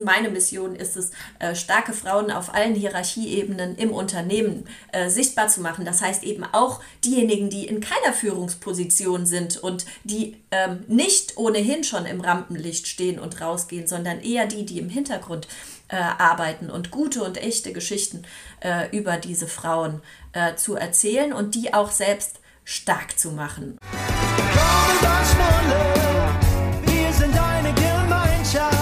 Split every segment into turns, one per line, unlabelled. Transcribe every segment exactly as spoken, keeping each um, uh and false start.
Meine Mission ist es, äh, starke Frauen auf allen Hierarchieebenen im Unternehmen äh, sichtbar zu machen. Das heißt eben auch diejenigen, die in keiner Führungsposition sind und die ähm, nicht ohnehin schon im Rampenlicht stehen und rausgehen, sondern eher die, die im Hintergrund äh, arbeiten und gute und echte Geschichten äh, über diese Frauen äh, zu erzählen und die auch selbst stark zu machen.
Wir sind eine Gemeinschaft.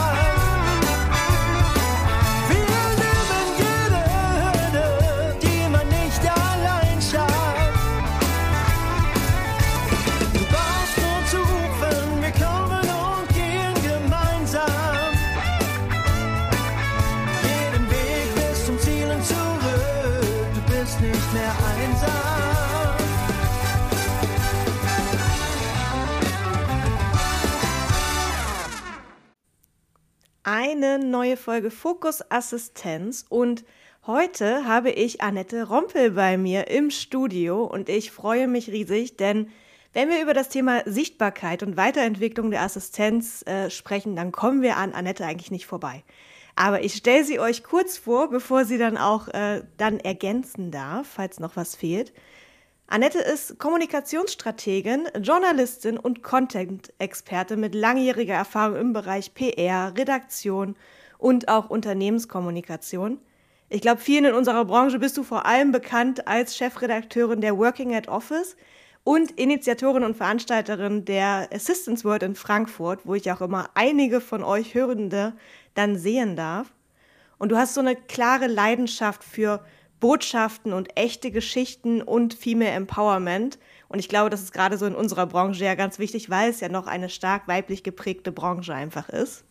Eine neue Folge Fokus Assistenz und heute habe ich Annette Rompel bei mir im Studio und ich freue mich riesig, denn wenn wir über das Thema Sichtbarkeit und Weiterentwicklung der Assistenz äh, sprechen, dann kommen wir an Annette eigentlich nicht vorbei. Aber ich stelle sie euch kurz vor, bevor sie dann auch äh, dann ergänzen darf, falls noch was fehlt. Annette ist Kommunikationsstrategin, Journalistin und Content-Experte mit langjähriger Erfahrung im Bereich P R, Redaktion und auch Unternehmenskommunikation. Ich glaube, vielen in unserer Branche bist du vor allem bekannt als Chefredakteurin der Working at Office und Initiatorin und Veranstalterin der Assistance World in Frankfurt, wo ich auch immer einige von euch Hörende dann sehen darf. Und du hast so eine klare Leidenschaft für Botschaften und echte Geschichten und Female Empowerment. Und ich glaube, das ist gerade so in unserer Branche ja ganz wichtig, weil es ja noch eine stark weiblich geprägte Branche einfach ist.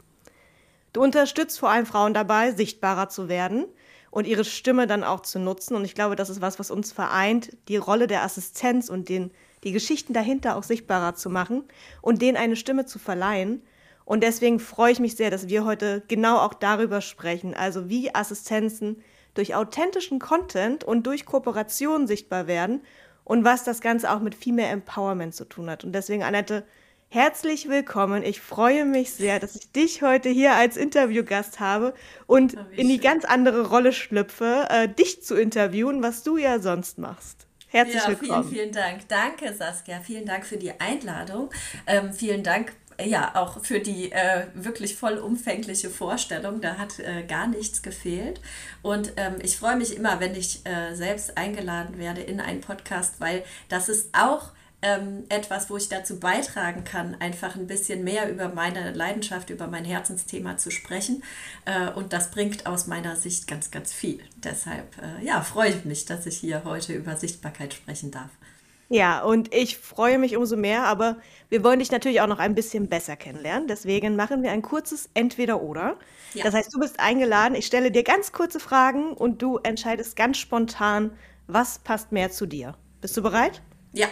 Du unterstützt vor allem Frauen dabei, sichtbarer zu werden und ihre Stimme dann auch zu nutzen. Und ich glaube, das ist was, was uns vereint, die Rolle der Assistenz und den, die Geschichten dahinter auch sichtbarer zu machen und denen eine Stimme zu verleihen. Und deswegen freue ich mich sehr, dass wir heute genau auch darüber sprechen, also wie Assistenzen durch authentischen Content und durch Kooperation sichtbar werden und was das Ganze auch mit Female Empowerment zu tun hat. Und deswegen, Annette, herzlich willkommen. Ich freue mich sehr, dass ich dich heute hier als Interviewgast habe und oh, in die schön. ganz andere Rolle schlüpfe, äh, dich zu interviewen, was du ja sonst machst. Herzlich
ja,
willkommen.
Vielen, vielen Dank. Danke, Saskia. Vielen Dank für die Einladung. Ähm, vielen Dank ja auch für die äh, wirklich vollumfängliche Vorstellung. Da hat äh, gar nichts gefehlt. Und ähm, ich freue mich immer, wenn ich äh, selbst eingeladen werde in einen Podcast, weil das ist auch ähm, etwas, wo ich dazu beitragen kann, einfach ein bisschen mehr über meine Leidenschaft, über mein Herzensthema zu sprechen. Äh, und das bringt aus meiner Sicht ganz, ganz viel. Deshalb äh, ja, freue ich mich, dass ich hier heute über Sichtbarkeit sprechen darf.
Ja, und ich freue mich umso mehr, aber wir wollen dich natürlich auch noch ein bisschen besser kennenlernen. Deswegen machen wir ein kurzes Entweder-Oder. Ja. Das heißt, du bist eingeladen, ich stelle dir ganz kurze Fragen und du entscheidest ganz spontan, was passt mehr zu dir. Bist du bereit?
Ja.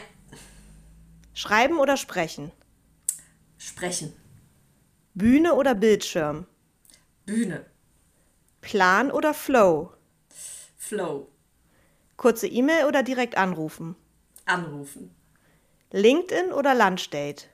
Schreiben oder sprechen?
Sprechen.
Bühne oder Bildschirm?
Bühne.
Plan oder Flow?
Flow.
Kurze E-Mail oder direkt anrufen?
Anrufen.
LinkedIn oder Lunchdate?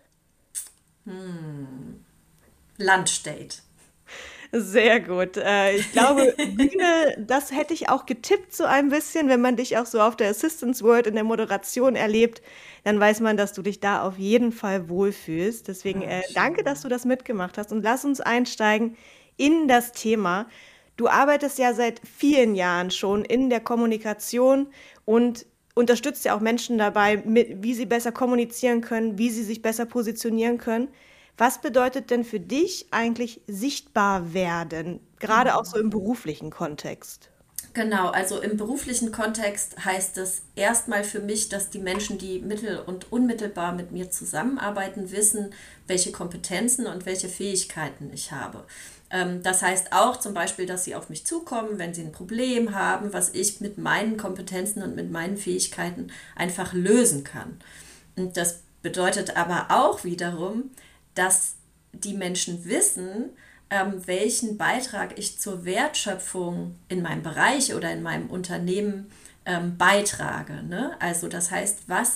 Hm. Lunchdate.
Sehr gut. Äh, ich glaube, Bühne, das hätte ich auch getippt so ein bisschen, wenn man dich auch so auf der Assistance World in der Moderation erlebt, dann weiß man, dass du dich da auf jeden Fall wohlfühlst. Deswegen äh, danke, dass du das mitgemacht hast und lass uns einsteigen in das Thema. Du arbeitest ja seit vielen Jahren schon in der Kommunikation und unterstützt ja auch Menschen dabei, mit, wie sie besser kommunizieren können, wie sie sich besser positionieren können. Was bedeutet denn für dich eigentlich sichtbar werden, gerade auch so im beruflichen Kontext?
Genau, also im beruflichen Kontext heißt es erstmal für mich, dass die Menschen, die mittel- und unmittelbar mit mir zusammenarbeiten, wissen, welche Kompetenzen und welche Fähigkeiten ich habe. Das heißt auch zum Beispiel, dass sie auf mich zukommen, wenn sie ein Problem haben, was ich mit meinen Kompetenzen und mit meinen Fähigkeiten einfach lösen kann. Und das bedeutet aber auch wiederum, dass die Menschen wissen, ähm, welchen Beitrag ich zur Wertschöpfung in meinem Bereich oder in meinem Unternehmen ähm, beitrage. Ne? Also das heißt, was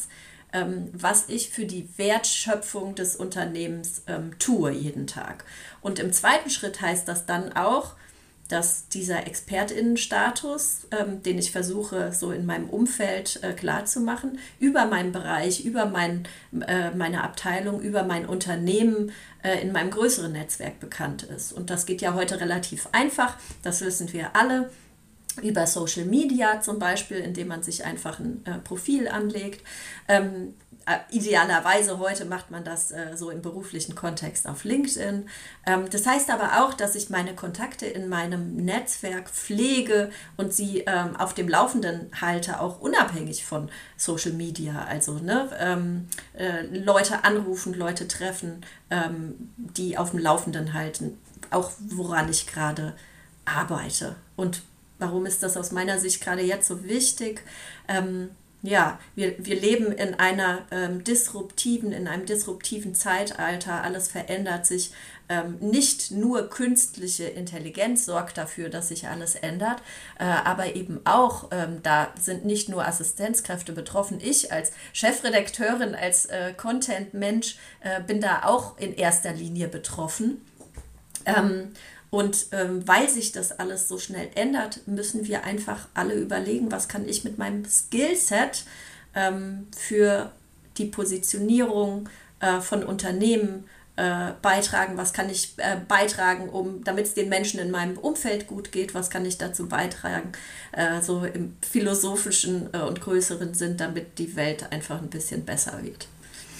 ähm, was ich für die Wertschöpfung des Unternehmens ähm, tue jeden Tag. Und im zweiten Schritt heißt das dann auch, dass dieser ExpertInnenstatus, ähm, den ich versuche so in meinem Umfeld äh, klarzumachen, über meinen Bereich, über mein, äh, meine Abteilung, über mein Unternehmen äh, in meinem größeren Netzwerk bekannt ist. Und das geht ja heute relativ einfach, das wissen wir alle, über Social Media zum Beispiel, indem man sich einfach ein äh, Profil anlegt. Ähm, äh, idealerweise heute macht man das äh, so im beruflichen Kontext auf LinkedIn. Ähm, das heißt aber auch, dass ich meine Kontakte in meinem Netzwerk pflege und sie ähm, auf dem Laufenden halte, auch unabhängig von Social Media. Also ne, ähm, äh, Leute anrufen, Leute treffen, ähm, die auf dem Laufenden halten, auch woran ich gerade arbeite. Und warum ist das aus meiner Sicht gerade jetzt so wichtig? Ähm, ja, wir, wir leben in einer ähm, disruptiven, in einem disruptiven Zeitalter. Alles verändert sich. Ähm, nicht nur künstliche Intelligenz sorgt dafür, dass sich alles ändert, äh, aber eben auch, ähm, da sind nicht nur Assistenzkräfte betroffen. Ich als Chefredakteurin, als äh, Content-Mensch äh, bin da auch in erster Linie betroffen. Ähm, Und ähm, weil sich das alles so schnell ändert, müssen wir einfach alle überlegen, was kann ich mit meinem Skillset ähm, für die Positionierung äh, von Unternehmen äh, beitragen, was kann ich äh, beitragen, um, damit es den Menschen in meinem Umfeld gut geht, was kann ich dazu beitragen, äh, so im philosophischen äh, und größeren Sinn, damit die Welt einfach ein bisschen besser wird.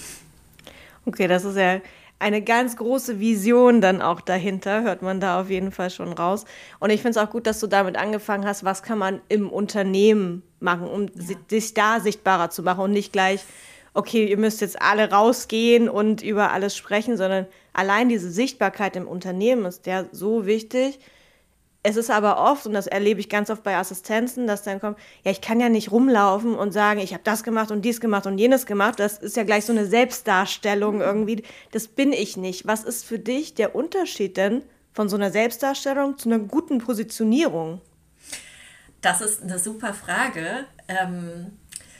Okay, das ist ja eine ganz große Vision dann auch dahinter, hört man da auf jeden Fall schon raus. Und ich finde es auch gut, dass du damit angefangen hast, was kann man im Unternehmen machen, um ja. sich da sichtbarer zu machen und nicht gleich, okay, ihr müsst jetzt alle rausgehen und über alles sprechen, sondern allein diese Sichtbarkeit im Unternehmen ist ja so wichtig. Es ist aber oft, und das erlebe ich ganz oft bei Assistenzen, dass dann kommt, ja, ich kann ja nicht rumlaufen und sagen, ich habe das gemacht und dies gemacht und jenes gemacht. Das ist ja gleich so eine Selbstdarstellung irgendwie. Das bin ich nicht. Was ist für dich der Unterschied denn von so einer Selbstdarstellung zu einer guten Positionierung?
Das ist eine super Frage. Ähm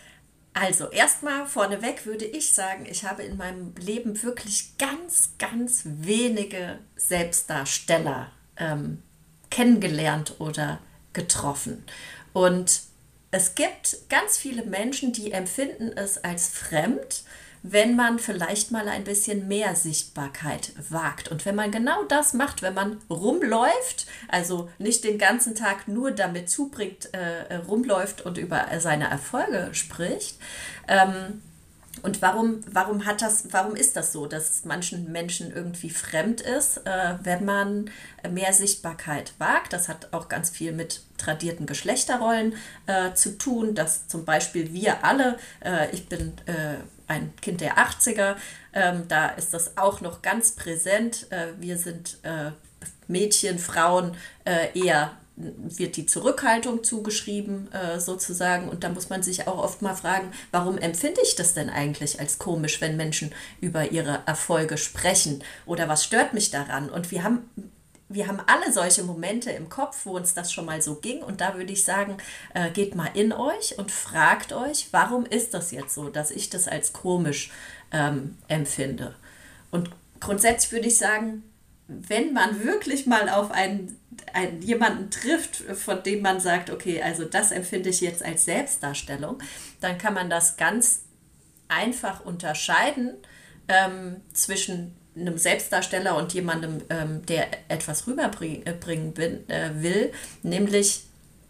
Also erstmal vorneweg würde ich sagen, ich habe in meinem Leben wirklich ganz, ganz wenige Selbstdarsteller ähm, kennengelernt oder getroffen. Und es gibt ganz viele Menschen, die empfinden es als fremd, wenn man vielleicht mal ein bisschen mehr Sichtbarkeit wagt. Und wenn man genau das macht, wenn man rumläuft, also nicht den ganzen Tag nur damit zubringt, äh, rumläuft und über seine Erfolge spricht. Ähm, und warum, warum hat das, warum ist das so, dass es manchen Menschen irgendwie fremd ist, äh, wenn man mehr Sichtbarkeit wagt? Das hat auch ganz viel mit tradierten Geschlechterrollen äh, zu tun, dass zum Beispiel wir alle, äh, ich bin äh, ein Kind der achtziger, ähm, da ist das auch noch ganz präsent. Äh, wir sind äh, Mädchen, Frauen, äh, eher wird die Zurückhaltung zugeschrieben äh, sozusagen. Und da muss man sich auch oft mal fragen, warum empfinde ich das denn eigentlich als komisch, wenn Menschen über ihre Erfolge sprechen? Oder was stört mich daran? Und wir haben Wir haben alle solche Momente im Kopf, wo uns das schon mal so ging. Und da würde ich sagen, äh, geht mal in euch und fragt euch, warum ist das jetzt so, dass ich das als komisch ähm, empfinde? Und grundsätzlich würde ich sagen, wenn man wirklich mal auf einen, einen, jemanden trifft, von dem man sagt, okay, also das empfinde ich jetzt als Selbstdarstellung, dann kann man das ganz einfach unterscheiden ähm, zwischen einem Selbstdarsteller und jemandem, ähm, der etwas rüberbringen bin, äh, will, nämlich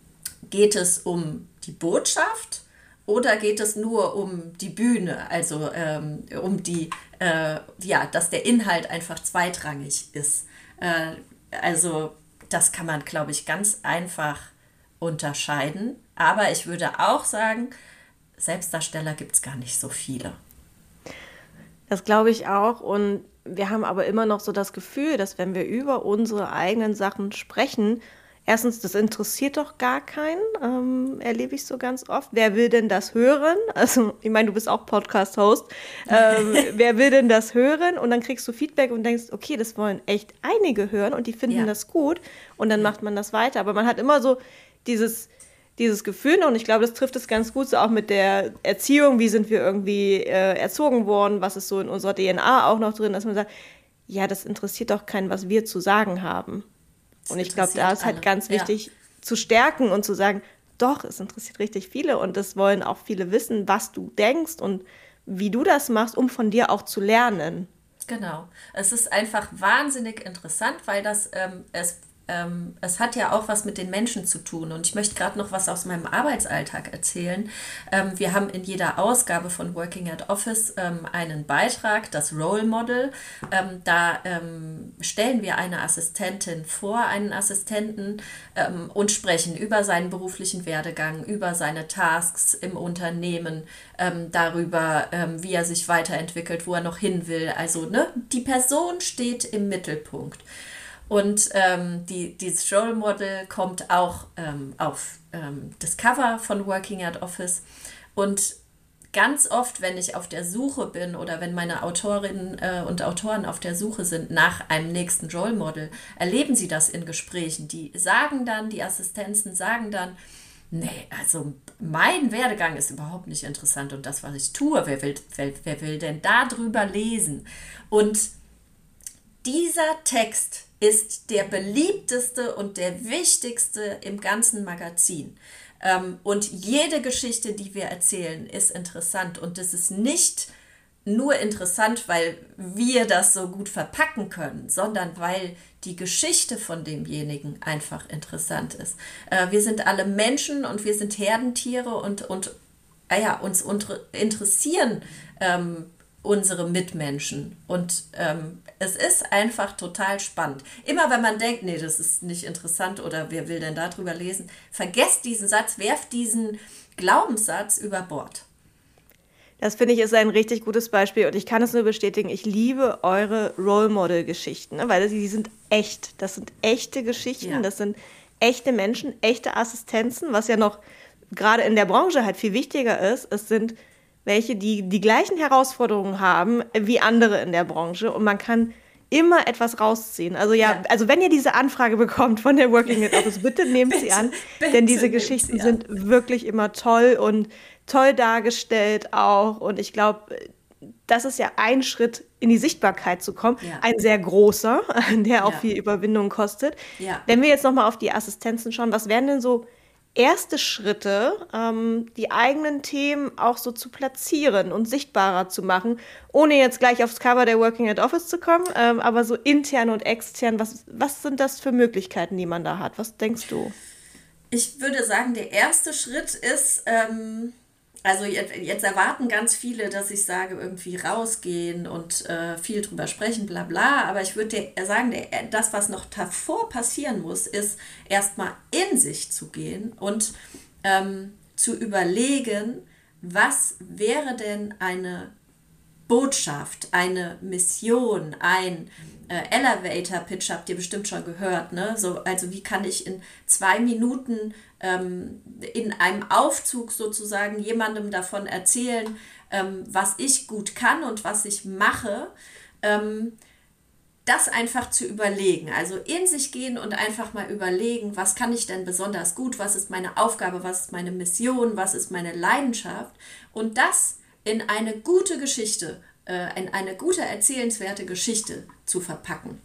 geht es um die Botschaft oder geht es nur um die Bühne, also ähm, um die, äh, ja, dass der Inhalt einfach zweitrangig ist. Äh, also das kann man, glaube ich, ganz einfach unterscheiden, aber ich würde auch sagen, Selbstdarsteller gibt es gar nicht so viele.
Das glaube ich auch, und wir haben aber immer noch so das Gefühl, dass wenn wir über unsere eigenen Sachen sprechen, erstens, das interessiert doch gar keinen, ähm, erlebe ich so ganz oft. Wer will denn das hören? Also, ich meine, du bist auch Podcast-Host. Ähm, wer will denn das hören? Und dann kriegst du Feedback und denkst, okay, das wollen echt einige hören und die finden ja. das gut. Und dann ja. macht man das weiter. Aber man hat immer so dieses dieses Gefühl, und ich glaube, das trifft es ganz gut so auch mit der Erziehung, wie sind wir irgendwie äh, erzogen worden, was ist so in unserer D N A auch noch drin, dass man sagt, ja, das interessiert doch keinen, was wir zu sagen haben. Das und ich glaube, da ist halt alle. ganz wichtig ja. zu stärken und zu sagen, doch, es interessiert richtig viele und es wollen auch viele wissen, was du denkst und wie du das machst, um von dir auch zu lernen.
Genau. Es ist einfach wahnsinnig interessant, weil das ähm, es Ähm, es hat ja auch was mit den Menschen zu tun und ich möchte gerade noch was aus meinem Arbeitsalltag erzählen. Ähm, wir haben in jeder Ausgabe von Working at Office ähm, einen Beitrag, das Role Model. Ähm, da ähm, stellen wir eine Assistentin vor, einen Assistenten ähm, und sprechen über seinen beruflichen Werdegang, über seine Tasks im Unternehmen, ähm, darüber, ähm, wie er sich weiterentwickelt, wo er noch hin will. Also ne, die Person steht im Mittelpunkt. Und ähm, die, dieses Role Model kommt auch ähm, auf ähm, das Cover von Working at Office. Und ganz oft, wenn ich auf der Suche bin oder wenn meine Autorinnen äh, und Autoren auf der Suche sind nach einem nächsten Role Model, erleben sie das in Gesprächen. Die sagen dann, die Assistenzen sagen dann, nee, also mein Werdegang ist überhaupt nicht interessant und das, was ich tue, wer will, wer, wer will denn da drüber lesen? Und dieser Text ist der beliebteste und der wichtigste im ganzen Magazin. Ähm, und jede Geschichte, die wir erzählen, ist interessant. Und es ist nicht nur interessant, weil wir das so gut verpacken können, sondern weil die Geschichte von demjenigen einfach interessant ist. Äh, wir sind alle Menschen und wir sind Herdentiere und, und äh, ja, uns unter- interessieren ähm, unsere Mitmenschen. Und ähm, es ist einfach total spannend. Immer wenn man denkt, nee, das ist nicht interessant oder wer will denn darüber lesen, vergesst diesen Satz, werft diesen Glaubenssatz über Bord.
Das finde ich ist ein richtig gutes Beispiel und ich kann es nur bestätigen, ich liebe eure Role Model Geschichten, ne? Weil die sind echt, das sind echte Geschichten, ja. Das sind echte Menschen, echte Assistenzen, was ja noch gerade in der Branche halt viel wichtiger ist. Es sind welche, die die gleichen Herausforderungen haben wie andere in der Branche und man kann immer etwas rausziehen. Also ja, ja. also wenn ihr diese Anfrage bekommt von der Working at Office, bitte nehmt bitte, sie an, denn diese Geschichten sind wirklich immer toll und toll dargestellt auch und ich glaube, das ist ja ein Schritt in die Sichtbarkeit zu kommen, ja. Ein sehr großer, der auch ja. viel Überwindung kostet. Ja. Wenn wir jetzt nochmal auf die Assistenzen schauen, was wären denn so erste Schritte, ähm, die eigenen Themen auch so zu platzieren und sichtbarer zu machen, ohne jetzt gleich aufs Cover der Working at Office zu kommen, ähm, aber so intern und extern, was, was sind das für Möglichkeiten, die man da hat? Was denkst du?
Ich würde sagen, der erste Schritt ist, ähm, also jetzt, jetzt erwarten ganz viele, dass ich sage, irgendwie rausgehen und äh, viel drüber sprechen, bla bla, aber ich würde sagen, der, das, was noch davor passieren muss, ist erstmal in sich zu gehen und ähm, zu überlegen, was wäre denn eine Botschaft, eine Mission, ein äh, Elevator-Pitch, habt ihr bestimmt schon gehört, ne? So, also wie kann ich in zwei Minuten ähm, in einem Aufzug sozusagen jemandem davon erzählen, ähm, was ich gut kann und was ich mache, ähm, das einfach zu überlegen, also in sich gehen und einfach mal überlegen, was kann ich denn besonders gut, was ist meine Aufgabe, was ist meine Mission, was ist meine Leidenschaft und das in eine gute Geschichte, äh, in eine gute erzählenswerte Geschichte zu verpacken.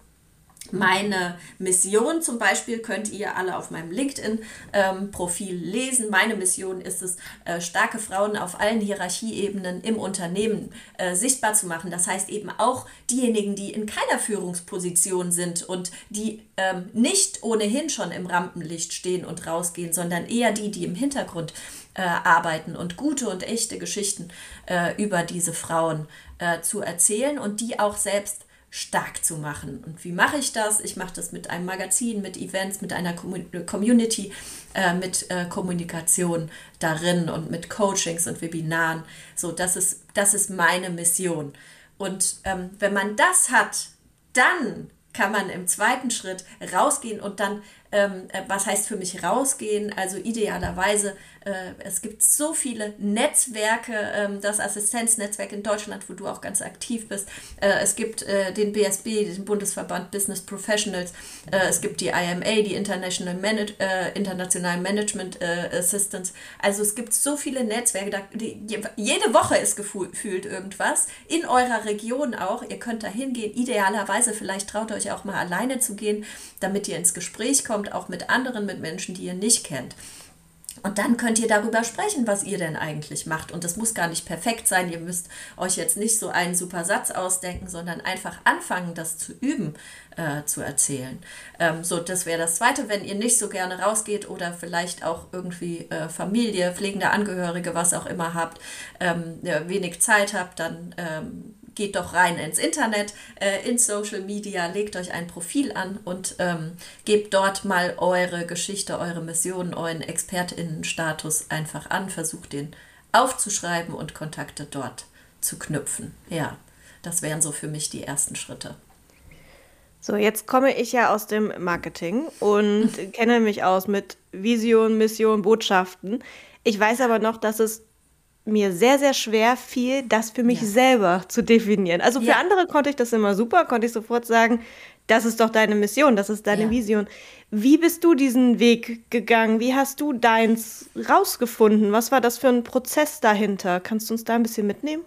Meine Mission zum Beispiel könnt ihr alle auf meinem LinkedIn-Profil ähm, lesen. Meine Mission ist es, äh, starke Frauen auf allen Hierarchieebenen im Unternehmen äh, sichtbar zu machen. Das heißt eben auch diejenigen, die in keiner Führungsposition sind und die ähm, nicht ohnehin schon im Rampenlicht stehen und rausgehen, sondern eher die, die im Hintergrund äh, arbeiten und gute und echte Geschichten äh, über diese Frauen äh, zu erzählen und die auch selbst stark zu machen. Und wie mache ich das? Ich mache das mit einem Magazin, mit Events, mit einer Community, äh, mit äh, Kommunikation darin und mit Coachings und Webinaren. So, das ist, das ist meine Mission. Und ähm, wenn man das hat, dann kann man im zweiten Schritt rausgehen und dann Ähm, äh, was heißt für mich rausgehen? Also idealerweise, äh, es gibt so viele Netzwerke, ähm, das Assistenznetzwerk in Deutschland, wo du auch ganz aktiv bist. Äh, es gibt äh, den B S B, den Bundesverband Business Professionals. Äh, es gibt die I M A, die International Manage, äh, International Management äh, Assistance. Also es gibt so viele Netzwerke, da, die, jede Woche ist gefühlt irgendwas, in eurer Region auch. Ihr könnt da hingehen, idealerweise, vielleicht traut ihr euch auch mal alleine zu gehen, damit ihr ins Gespräch kommt, auch mit anderen, mit Menschen, die ihr nicht kennt. Und dann könnt ihr darüber sprechen, was ihr denn eigentlich macht. Und das muss gar nicht perfekt sein. Ihr müsst euch jetzt nicht so einen super Satz ausdenken, sondern einfach anfangen, das zu üben, äh, zu erzählen. Ähm, so, das wäre das Zweite. Wenn ihr nicht so gerne rausgeht oder vielleicht auch irgendwie äh, Familie, pflegende Angehörige, was auch immer habt, ähm, ja, wenig Zeit habt, dann ähm, geht doch rein ins Internet, äh, in Social Media, legt euch ein Profil an und ähm, gebt dort mal eure Geschichte, eure Mission, euren ExpertInnen-Status einfach an, versucht den aufzuschreiben und Kontakte dort zu knüpfen. Ja, das wären so für mich die ersten Schritte.
So, jetzt komme ich ja aus dem Marketing und kenne mich aus mit Vision, Mission, Botschaften. Ich weiß aber noch, dass es mir sehr, sehr schwer fiel, das für mich ja. selber zu definieren. Also für ja. andere konnte ich das immer super, konnte ich sofort sagen, das ist doch deine Mission, das ist deine ja. Vision. Wie bist du diesen Weg gegangen? Wie hast du deins rausgefunden? Was war das für ein Prozess dahinter? Kannst du uns da ein bisschen mitnehmen?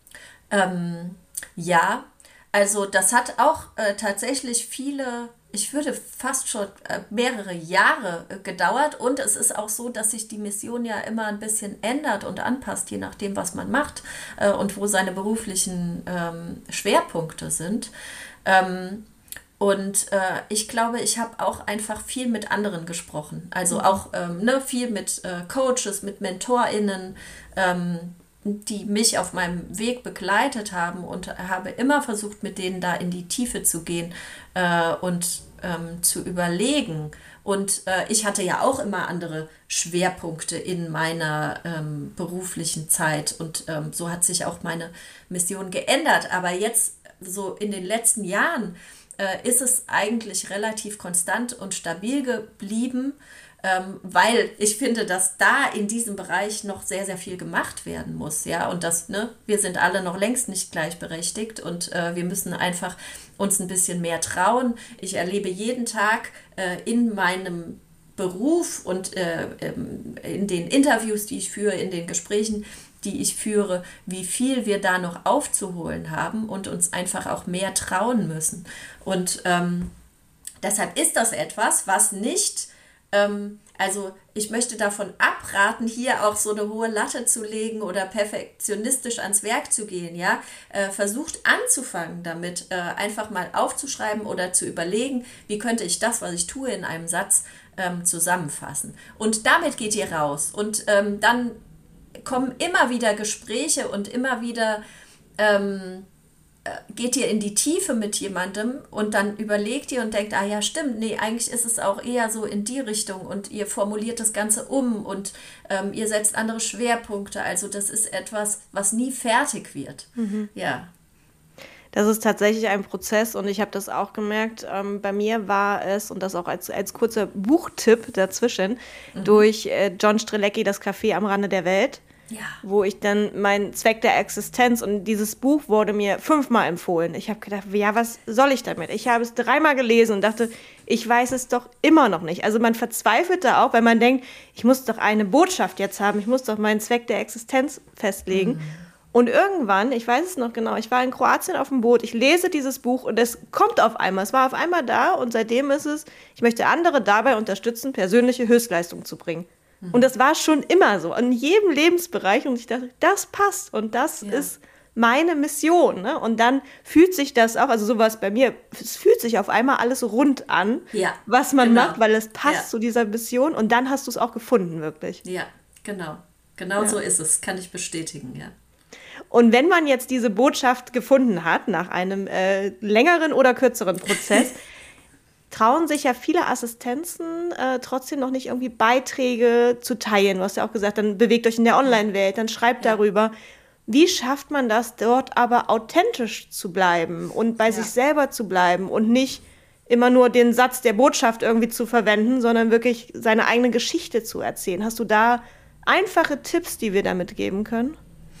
Ähm, ja, also das hat auch äh, tatsächlich viele, ich würde fast schon äh, mehrere Jahre äh, gedauert, und es ist auch so, dass sich die Mission ja immer ein bisschen ändert und anpasst, je nachdem, was man macht äh, und wo seine beruflichen ähm, Schwerpunkte sind. Ähm, und äh, ich glaube, ich habe auch einfach viel mit anderen gesprochen, also mhm. auch ähm, ne, viel mit äh, Coaches, mit MentorInnen, ähm, die mich auf meinem Weg begleitet haben, und habe immer versucht, mit denen da in die Tiefe zu gehen äh, und ähm, zu überlegen. Und äh, ich hatte ja auch immer andere Schwerpunkte in meiner ähm, beruflichen Zeit, und ähm, so hat sich auch meine Mission geändert. Aber jetzt, so in den letzten Jahren, äh, ist es eigentlich relativ konstant und stabil geblieben, Ähm, weil ich finde, dass da in diesem Bereich noch sehr, sehr viel gemacht werden muss, ja, und das, ne, wir sind alle noch längst nicht gleichberechtigt, und äh, wir müssen einfach uns ein bisschen mehr trauen. Ich erlebe jeden Tag äh, in meinem Beruf und äh, in den Interviews, die ich führe, in den Gesprächen, die ich führe, wie viel wir da noch aufzuholen haben und uns einfach auch mehr trauen müssen. Und ähm, deshalb ist das etwas, was nicht Also ich möchte davon abraten, hier auch so eine hohe Latte zu legen oder perfektionistisch ans Werk zu gehen. Ja? Äh, versucht anzufangen damit, äh, einfach mal aufzuschreiben oder zu überlegen, wie könnte ich das, was ich tue, in einem Satz ähm, zusammenfassen. Und damit geht ihr raus. Und ähm, dann kommen immer wieder Gespräche und immer wieder ähm, geht ihr in die Tiefe mit jemandem, und dann überlegt ihr und denkt, ah ja, stimmt, nee, eigentlich ist es auch eher so in die Richtung, und ihr formuliert das Ganze um, und ähm, ihr setzt andere Schwerpunkte. Also das ist etwas, was nie fertig wird. Mhm. Ja.
Das ist tatsächlich ein Prozess, und ich habe das auch gemerkt. Ähm, bei mir war es, und das auch als, als kurzer Buchtipp dazwischen, mhm. durch äh, John Strelecki, Das Café am Rande der Welt. Ja. Wo ich dann mein Zweck der Existenz, und dieses Buch wurde mir fünfmal empfohlen. Ich habe gedacht, ja, was soll ich damit? Ich habe es dreimal gelesen und dachte, ich weiß es doch immer noch nicht. Also man verzweifelt da auch, weil man denkt, ich muss doch eine Botschaft jetzt haben, ich muss doch meinen Zweck der Existenz festlegen. Mhm. Und irgendwann, ich weiß es noch genau, ich war in Kroatien auf dem Boot, ich lese dieses Buch und es kommt auf einmal, es war auf einmal da, und seitdem ist es, ich möchte andere dabei unterstützen, persönliche Höchstleistung zu bringen. Und das war schon immer so, in jedem Lebensbereich. Und ich dachte, das passt und das ja. ist meine Mission. Ne? Und dann fühlt sich das auch, also sowas bei mir, es fühlt sich auf einmal alles rund an, ja, was man genau. macht, weil es passt ja. zu dieser Mission. Und dann hast du es auch gefunden, wirklich.
Ja, genau. Genau ja. so ist es, kann ich bestätigen, ja.
Und wenn man jetzt diese Botschaft gefunden hat, nach einem äh, längeren oder kürzeren Prozess, trauen sich ja viele Assistenzen äh, trotzdem noch nicht irgendwie Beiträge zu teilen. Du hast ja auch gesagt, dann bewegt euch in der Online-Welt, dann schreibt ja. darüber. Wie schafft man das, dort aber authentisch zu bleiben und bei ja. sich selber zu bleiben und nicht immer nur den Satz der Botschaft irgendwie zu verwenden, sondern wirklich seine eigene Geschichte zu erzählen. Hast du da einfache Tipps, die wir damit geben können?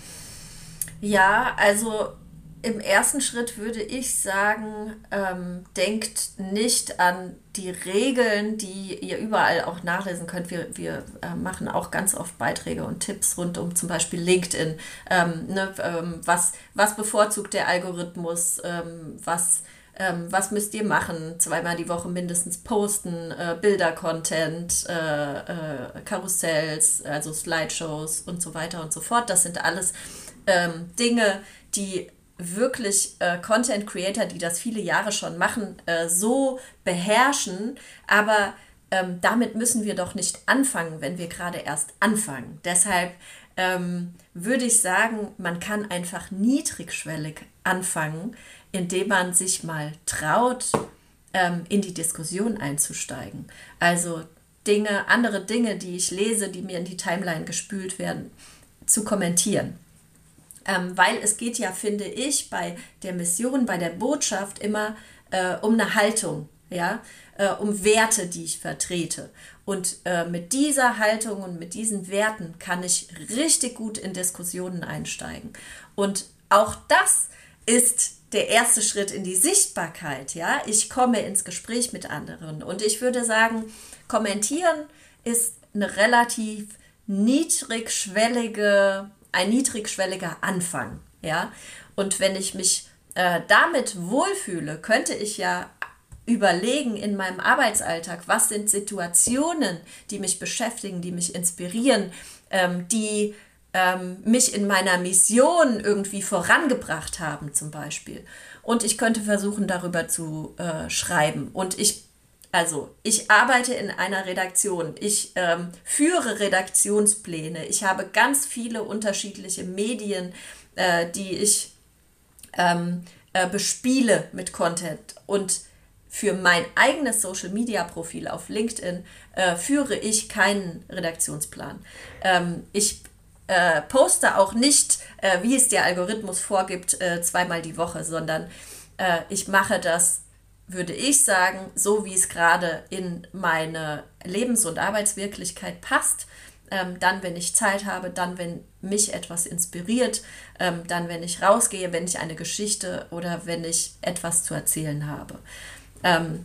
Ja, also im ersten Schritt würde ich sagen, ähm, denkt nicht an die Regeln, die ihr überall auch nachlesen könnt. Wir, wir äh, machen auch ganz oft Beiträge und Tipps rund um zum Beispiel LinkedIn. Ähm, ne, ähm, was, was bevorzugt der Algorithmus? Ähm, was, ähm, was müsst ihr machen? Zweimal die Woche mindestens posten, äh, Bilder-Content, äh, äh, Karussells, also Slideshows und so weiter und so fort. Das sind alles ähm, Dinge, die wirklich äh, Content Creator, die das viele Jahre schon machen, äh, so beherrschen, aber ähm, damit müssen wir doch nicht anfangen, wenn wir gerade erst anfangen. Deshalb ähm, würde ich sagen, man kann einfach niedrigschwellig anfangen, indem man sich mal traut, ähm, in die Diskussion einzusteigen. Also Dinge, andere Dinge, die ich lese, die mir in die Timeline gespült werden, zu kommentieren. Ähm, weil es geht ja, finde ich, bei der Mission, bei der Botschaft immer äh, um eine Haltung, ja, äh, um Werte, die ich vertrete. Und äh, mit dieser Haltung und mit diesen Werten kann ich richtig gut in Diskussionen einsteigen. Und auch das ist der erste Schritt in die Sichtbarkeit, ja. Ich komme ins Gespräch mit anderen. Und ich würde sagen, kommentieren ist eine relativ niedrigschwellige ein niedrigschwelliger Anfang, ja. Und wenn ich mich äh, damit wohlfühle, könnte ich ja überlegen in meinem Arbeitsalltag, was sind Situationen, die mich beschäftigen, die mich inspirieren, ähm, die ähm, mich in meiner Mission irgendwie vorangebracht haben zum Beispiel. Und ich könnte versuchen, darüber zu äh, schreiben. Und ich Also, ich arbeite in einer Redaktion, ich ähm, führe Redaktionspläne, ich habe ganz viele unterschiedliche Medien, äh, die ich ähm, äh, bespiele mit Content. Und für mein eigenes Social-Media-Profil auf LinkedIn äh, führe ich keinen Redaktionsplan. Ähm, ich äh, poste auch nicht, äh, wie es der Algorithmus vorgibt, äh, zweimal die Woche, sondern äh, ich mache das, würde ich sagen, so wie es gerade in meine Lebens- und Arbeitswirklichkeit passt, ähm, dann, wenn ich Zeit habe, dann, wenn mich etwas inspiriert, ähm, dann, wenn ich rausgehe, wenn ich eine Geschichte oder wenn ich etwas zu erzählen habe. Ähm,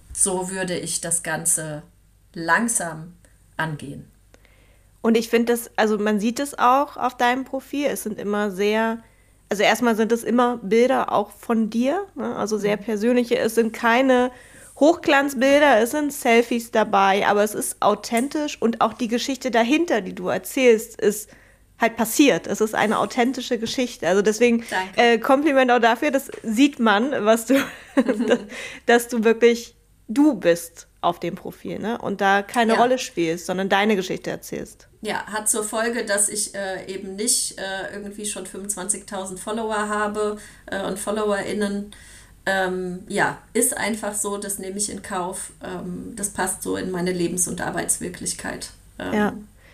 so würde ich das Ganze langsam angehen.
Und ich finde das, also man sieht es auch auf deinem Profil, es sind immer sehr... Also erstmal sind es immer Bilder auch von dir, ne? Also sehr persönliche. Es sind keine Hochglanzbilder, es sind Selfies dabei, aber es ist authentisch und auch die Geschichte dahinter, die du erzählst, ist halt passiert. Es ist eine authentische Geschichte. Also deswegen äh, Kompliment auch dafür, das sieht man, was du, dass, dass du wirklich du bist auf dem Profil, ne? Und da keine ja. Rolle spielst, sondern deine Geschichte erzählst.
Ja, hat zur Folge, dass ich äh, eben nicht äh, irgendwie schon fünfundzwanzigtausend Follower habe äh, und FollowerInnen. Ähm, ja, ist einfach so, das nehme ich in Kauf. Ähm, das passt so in meine Lebens- und Arbeitswirklichkeit. Ähm,
ja.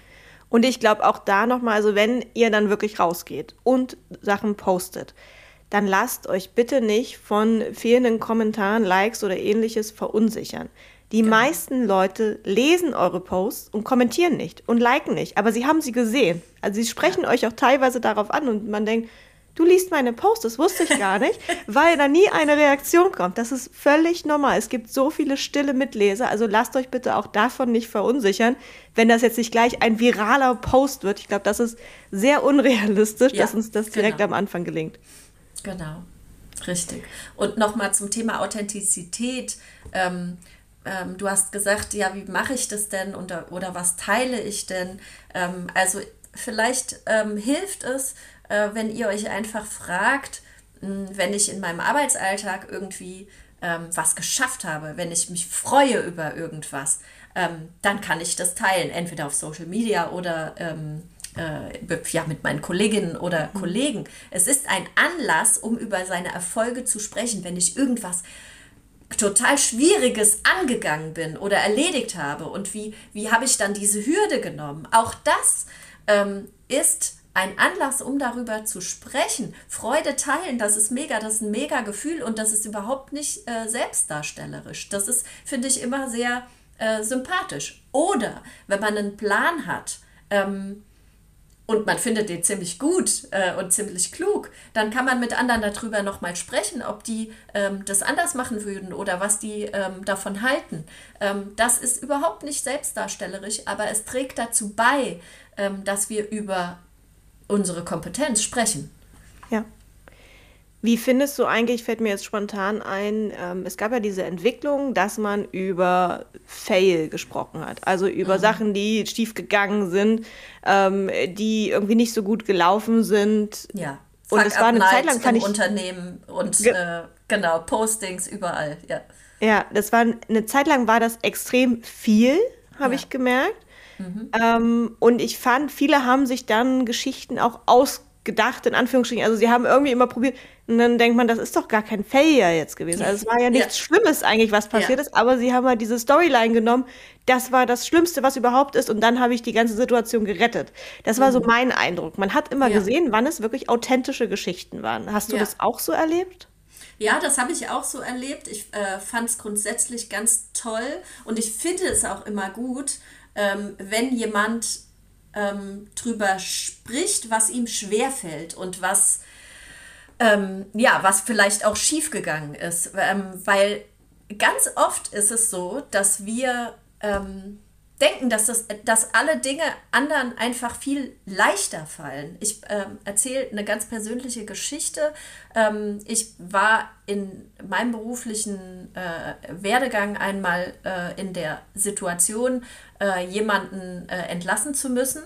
Und ich glaube auch da nochmal, also wenn ihr dann wirklich rausgeht und Sachen postet, dann lasst euch bitte nicht von fehlenden Kommentaren, Likes oder ähnliches verunsichern. Die genau. meisten Leute lesen eure Posts und kommentieren nicht und liken nicht, aber sie haben sie gesehen. Also sie sprechen ja. euch auch teilweise darauf an und man denkt, du liest meine Posts, das wusste ich gar nicht, weil da nie eine Reaktion kommt. Das ist völlig normal. Es gibt so viele stille Mitleser, also lasst euch bitte auch davon nicht verunsichern, wenn das jetzt nicht gleich ein viraler Post wird. Ich glaube, das ist sehr unrealistisch, ja, dass uns das direkt genau. am Anfang gelingt.
Genau, richtig. Und nochmal zum Thema Authentizität. Ähm, ähm, du hast gesagt, ja, wie mache ich das denn oder, oder was teile ich denn? Ähm, also vielleicht ähm, hilft es, äh, wenn ihr euch einfach fragt, mh, wenn ich in meinem Arbeitsalltag irgendwie ähm, was geschafft habe, wenn ich mich freue über irgendwas, ähm, dann kann ich das teilen, entweder auf Social Media oder ähm, äh, ja, mit meinen Kolleginnen oder mhm. Kollegen. Es ist ein Anlass, um über seine Erfolge zu sprechen, wenn ich irgendwas total Schwieriges angegangen bin oder erledigt habe und wie, wie habe ich dann diese Hürde genommen. Auch das ähm, ist ein Anlass, um darüber zu sprechen. Freude teilen, das ist mega, das ist ein mega Gefühl und das ist überhaupt nicht äh, selbstdarstellerisch. Das ist, finde ich, immer sehr äh, sympathisch. Oder wenn man einen Plan hat, ähm, und man findet den ziemlich gut äh, und ziemlich klug, dann kann man mit anderen darüber nochmal sprechen, ob die ähm, das anders machen würden oder was die ähm, davon halten. Ähm, das ist überhaupt nicht selbstdarstellerisch, aber es trägt dazu bei, ähm, dass wir über unsere Kompetenz sprechen.
Ja. Wie findest du eigentlich, fällt mir jetzt spontan ein, ähm, es gab ja diese Entwicklung, dass man über Fail gesprochen hat, also über mhm. Sachen, die schief gegangen sind, ähm, die irgendwie nicht so gut gelaufen sind.
Ja,
und es war eine Zeit lang, fand ich,
Unternehmen und ge- äh, genau, Postings überall, ja.
Ja, das war eine Zeit lang war das extrem viel, habe ja. ich gemerkt. Mhm. Ähm, und ich fand, viele haben sich dann Geschichten auch ausgedacht, in Anführungsstrichen. Also sie haben irgendwie immer probiert, und dann denkt man, das ist doch gar kein Failure jetzt gewesen. Also es war ja nichts ja. Schlimmes eigentlich, was passiert ja. ist, aber sie haben halt diese Storyline genommen, das war das Schlimmste, was überhaupt ist und dann habe ich die ganze Situation gerettet. Das war mhm. so mein Eindruck. Man hat immer ja. gesehen, wann es wirklich authentische Geschichten waren. Hast du ja. das auch so erlebt?
Ja, das habe ich auch so erlebt. Ich äh, fand es grundsätzlich ganz toll und ich finde es auch immer gut, ähm, wenn jemand ähm, drüber spricht, was ihm schwerfällt und was Ähm, ja, was vielleicht auch schiefgegangen ist, ähm, weil ganz oft ist es so, dass wir ähm, denken, dass, das, dass alle Dinge anderen einfach viel leichter fallen. Ich ähm, erzähle eine ganz persönliche Geschichte. Ähm, ich war in meinem beruflichen äh, Werdegang einmal äh, in der Situation, äh, jemanden äh, entlassen zu müssen.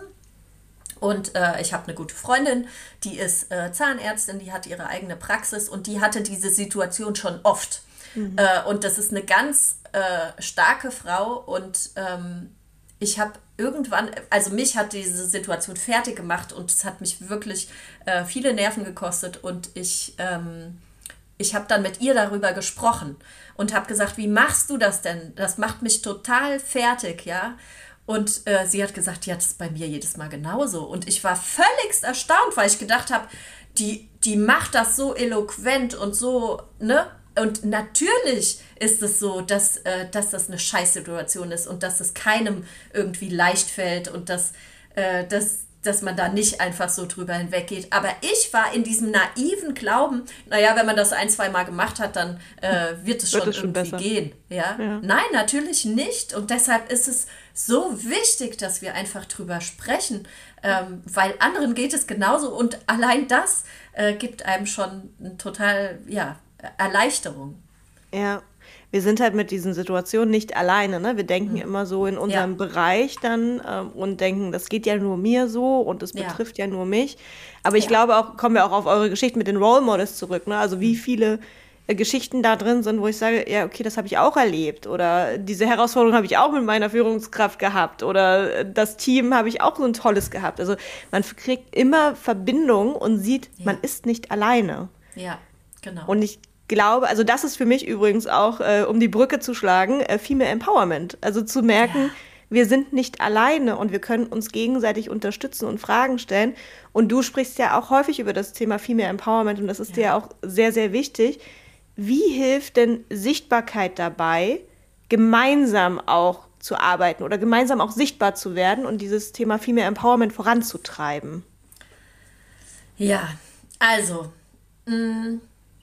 Und äh, ich habe eine gute Freundin, die ist äh, Zahnärztin, die hat ihre eigene Praxis und die hatte diese Situation schon oft. Mhm. Äh, und das ist eine ganz äh, starke Frau und ähm, ich habe irgendwann, also mich hat diese Situation fertig gemacht und es hat mich wirklich äh, viele Nerven gekostet und ich, ähm, ich habe dann mit ihr darüber gesprochen und habe gesagt, wie machst du das denn? Das macht mich total fertig, ja. Und äh, sie hat gesagt, ja, das ist bei mir jedes Mal genauso. Und ich war völligst erstaunt, weil ich gedacht habe, die, die macht das so eloquent und so, ne? Und natürlich ist es so, dass, äh, dass das eine Scheißsituation ist und dass es keinem irgendwie leicht fällt und dass, äh, dass, dass man da nicht einfach so drüber hinweggeht. Aber ich war in diesem naiven Glauben, naja, wenn man das ein, zwei Mal gemacht hat, dann äh, wird es schon wird es irgendwie schon gehen. Ja? Ja. Nein, natürlich nicht. Und deshalb ist es so wichtig, dass wir einfach drüber sprechen, ähm, weil anderen geht es genauso und allein das äh, gibt einem schon ein total, ja, Erleichterung.
Ja, wir sind halt mit diesen Situationen nicht alleine, ne? Wir denken mhm. immer so in unserem ja. Bereich dann ähm, und denken, das geht ja nur mir so und es betrifft ja. ja nur mich. Aber ich ja. glaube auch, kommen wir auch auf eure Geschichte mit den Role Models zurück, ne? Also wie viele äh, Geschichten da drin sind, wo ich sage, ja, okay, das habe ich auch erlebt oder diese Herausforderung habe ich auch mit meiner Führungskraft gehabt oder das Team habe ich auch so ein tolles gehabt. Also man kriegt immer Verbindung und sieht, ja. man ist nicht alleine.
Ja, genau.
Und ich glaube, also das ist für mich übrigens auch, äh, um die Brücke zu schlagen, äh, Female Empowerment. Also zu merken, ja. wir sind nicht alleine und wir können uns gegenseitig unterstützen und Fragen stellen. Und du sprichst ja auch häufig über das Thema Female Empowerment und das ist ja. dir ja auch sehr, sehr wichtig. Wie hilft denn Sichtbarkeit dabei, gemeinsam auch zu arbeiten oder gemeinsam auch sichtbar zu werden und dieses Thema Female Empowerment voranzutreiben?
Ja, also, mh,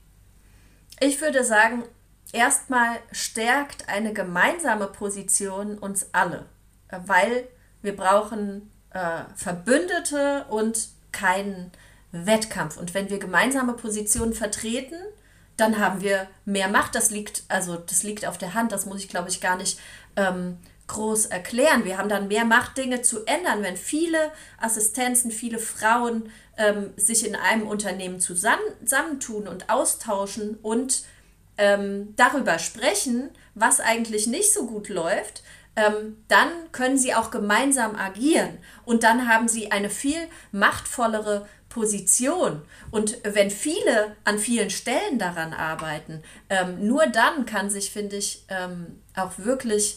ich würde sagen, erstmal stärkt eine gemeinsame Position uns alle, weil wir brauchen äh, Verbündete und keinen Wettkampf. Und wenn wir gemeinsame Positionen vertreten, dann haben wir mehr Macht. Das liegt, also das liegt auf der Hand, das muss ich, glaube ich, gar nicht ähm, groß erklären. Wir haben dann mehr Macht, Dinge zu ändern, wenn viele Assistenzen, viele Frauen ähm, sich in einem Unternehmen zusammen, zusammentun und austauschen und ähm, darüber sprechen, was eigentlich nicht so gut läuft, ähm, dann können sie auch gemeinsam agieren und dann haben sie eine viel machtvollere Position. Und wenn viele an vielen Stellen daran arbeiten, ähm, nur dann kann sich, finde ich, ähm, auch wirklich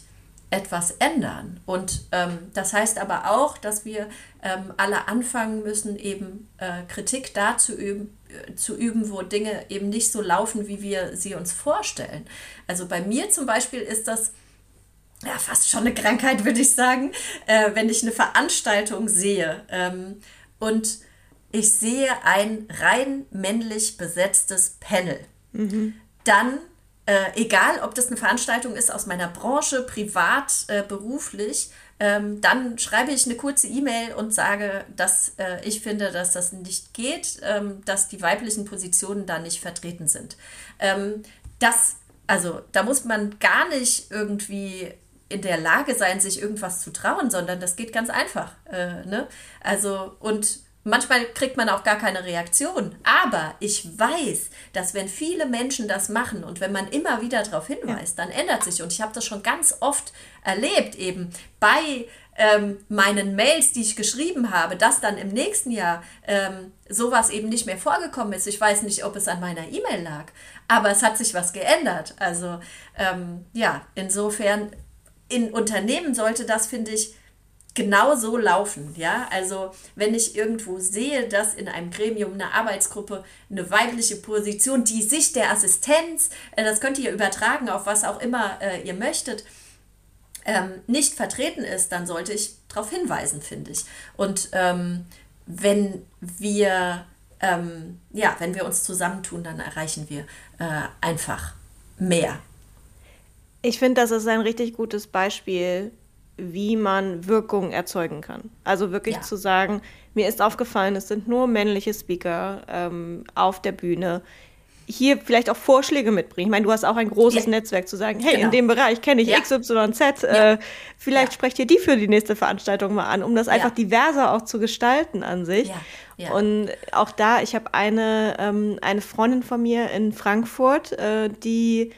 etwas ändern. Und ähm, das heißt aber auch, dass wir ähm, alle anfangen müssen, eben äh, Kritik da zu üben, äh, zu üben, wo Dinge eben nicht so laufen, wie wir sie uns vorstellen. Also bei mir zum Beispiel ist das ja fast schon eine Krankheit, würde ich sagen, äh, wenn ich eine Veranstaltung sehe ähm, und ich sehe ein rein männlich besetztes Panel, mhm. dann Äh, egal, ob das eine Veranstaltung ist aus meiner Branche, privat, äh, beruflich, ähm, dann schreibe ich eine kurze E-Mail und sage, dass äh, ich finde, dass das nicht geht, ähm, dass die weiblichen Positionen da nicht vertreten sind. Ähm, das, also da muss man gar nicht irgendwie in der Lage sein, sich irgendwas zu trauen, sondern das geht ganz einfach. Äh, ne? Also und manchmal kriegt man auch gar keine Reaktion, aber ich weiß, dass wenn viele Menschen das machen und wenn man immer wieder darauf hinweist, ja. dann ändert sich. Und ich habe das schon ganz oft erlebt, eben bei ähm, meinen Mails, die ich geschrieben habe, dass dann im nächsten Jahr ähm, sowas eben nicht mehr vorgekommen ist. Ich weiß nicht, ob es an meiner E-Mail lag, aber es hat sich was geändert. Also ähm, ja, insofern, in Unternehmen sollte das, finde ich, genau so laufen, ja, also wenn ich irgendwo sehe, dass in einem Gremium, eine Arbeitsgruppe, eine weibliche Position, die Sicht der Assistenz, äh, das könnt ihr übertragen auf was auch immer äh, ihr möchtet, ähm, nicht vertreten ist, dann sollte ich darauf hinweisen, finde ich. Und ähm, wenn wir, ähm, ja, wenn wir uns zusammentun, dann erreichen wir äh, einfach mehr.
Ich finde, das ist ein richtig gutes Beispiel, wie man Wirkung erzeugen kann. Also wirklich ja. zu sagen, mir ist aufgefallen, es sind nur männliche Speaker ähm, auf der Bühne. Hier vielleicht auch Vorschläge mitbringen. Ich meine, du hast auch ein großes ja. Netzwerk zu sagen, hey, genau. in dem Bereich kenne ich ja. X Y Z, ja. äh, vielleicht ja. sprecht ihr die für die nächste Veranstaltung mal an, um das einfach ja. diverser auch zu gestalten an sich. Ja. Ja. Und auch da, ich habe eine, ähm, eine Freundin von mir in Frankfurt, äh, die